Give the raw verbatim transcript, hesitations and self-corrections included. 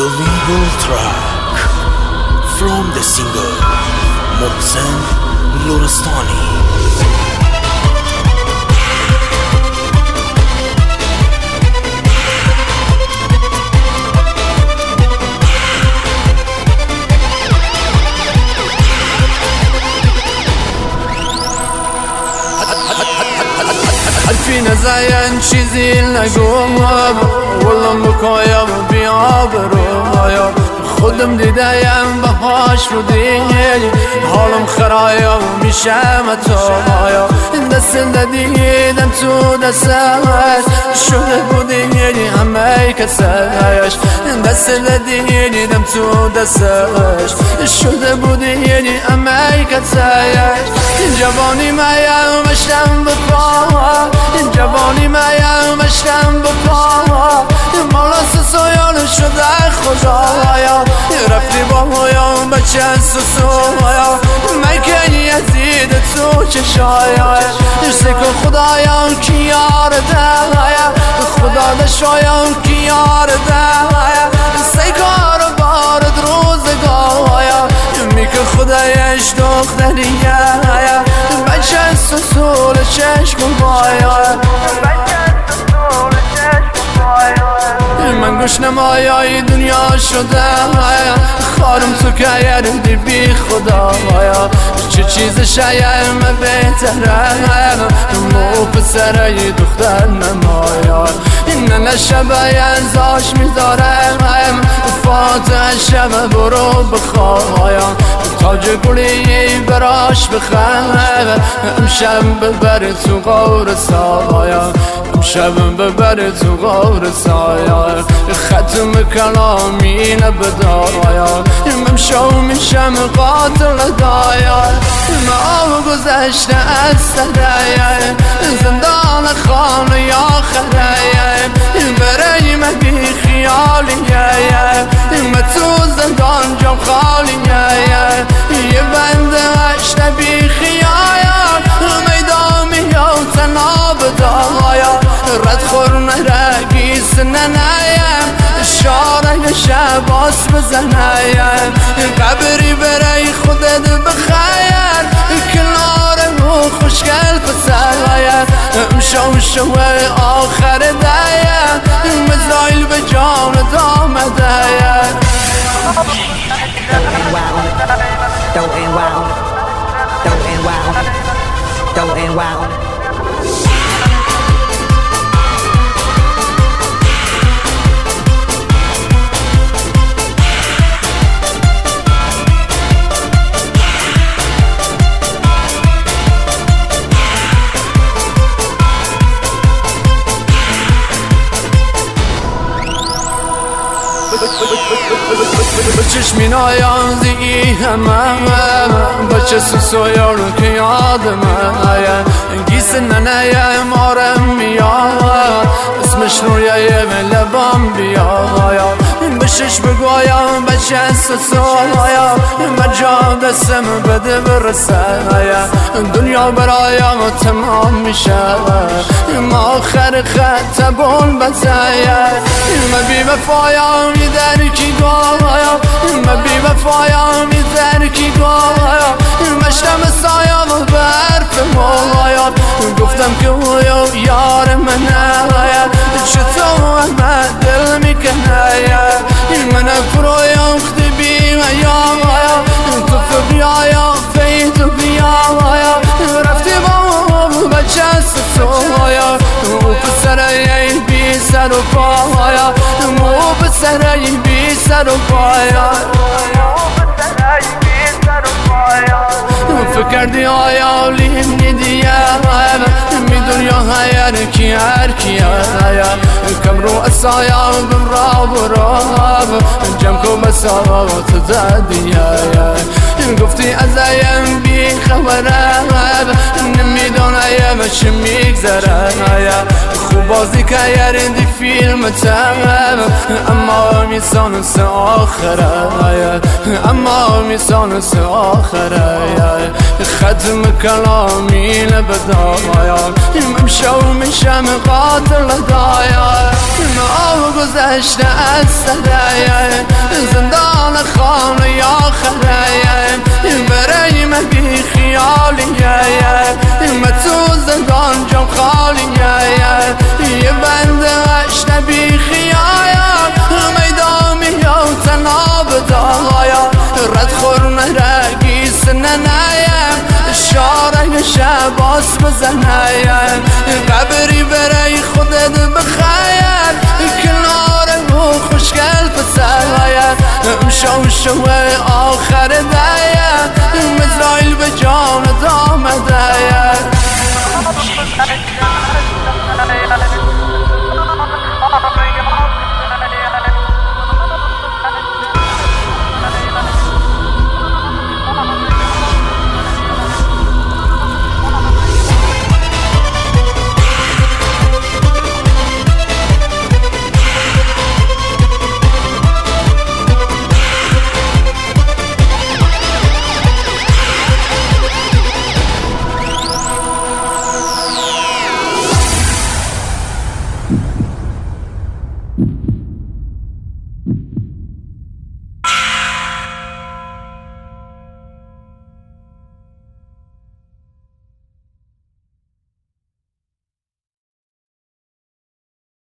The legal track from the singer Mohsen Lorestani. حرفی نزاین چیزی نگویم ولم بکایم بیابرویم خودم دیدم بهاش رو دیگه حالم خرایم میشم اتایم دست دیدم تو دستش شده بودی همه کسش دست دیدم تو دستش شده بودی همه کسش جوانی مایم مشتم بپا جوانی مایم مشتم بپا مالا سسایان شده خدایا رفتی با مایم بچه سسایا مکن یزید تو چشایا سکن خدایا کی یار دایا خدا دشایا کی یار دایا سکار بارد روزگایا میکن خدایش دختریه بچه سسول چشم بایا من گوش نمایای دنیا شده خارم تو که یردی بی خدا چه چیز شایم بهتره مو پسرای دختر نمایا نه نشبه ینزاش میذارم فاتح شب برو بخوایم تاج گلی براش بخواه امشب ببر تو غور سایا امشب ببر تو غور سایا ختم کلامی نبدایا ممشو میشم قاتل دایا ما گذشته از سرایا زندان خانه یا خرایا برای من بی خیالیه من تو زندان جام خالیه یه بنده اشته بی خیال میدامی یا تناب دایا رد خورنه رگیس ننایم شاره شباس بزنایم قبری برای خودت بخیر کناره و خوشگل پسرایم امشو شوه آخر دایم مزایل به جان دامه دایم Don't end wild, don't end wild, don't end wild. چشمین آیان دیگی همه بچه سوسویارو که یادمه گیس ننه مارم میاد اسمش رویه لبام بیاد بشش بگویم بچه سوسویا مجا دستم بده برسه دنیا برایم تمام میشه ما آخر خط بول بزایا ما بی وفایم در کی گایا ما بی وفایم در کی گایا مشتم سایم و برف مویا گفتم که او یار منه چطور من دل میکنه من فرویم خدی بی میا تو فبیایا فیتو بیایا رفتی با بچه سسویا مو پسرای بی سر و پایا مو پسرای بی سر و پایا فکردی آیا لیمی دیگه میدونی هر کی هر کی کم رو اسایا برا برا جمع کو مساوات زدیه گفتی ازایم بی خبره نمیدونم چی میگذره خوب بازی که یردی فیلم تم اما میسانس آخره اما میسانس آخره ختم کلامی نبدایا ممشو میشم قاتل دایا گذشته از سره زندان خانه آخره برای من بی خیالیه من تو زندان جام خالیه یه بند عشق بی خیایا میدان میاد تنها بدایا رد خورنه رگی سنه نیم شاره شباس بزنیم قبری برای خودت بخیر کنار او خوشگل پسر امشو شو آخر دیم مزرائیل به جان دامده Oh,